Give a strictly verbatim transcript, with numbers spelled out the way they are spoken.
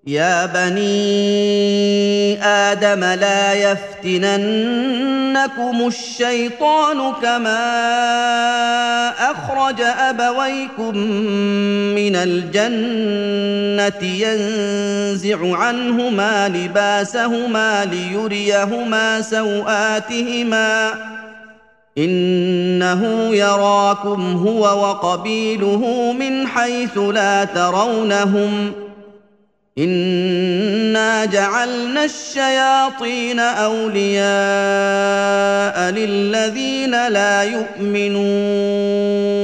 يا بني آدم لا يفتننكم الشيطان كما أخرج أبويكم من الجنة ينزع عنهما لباسهما ليريهما سوآتهما إنه يراكم هو وقبيله من حيث لا ترونهم إنا جعلنا الشياطين أولياء للذين لا يؤمنون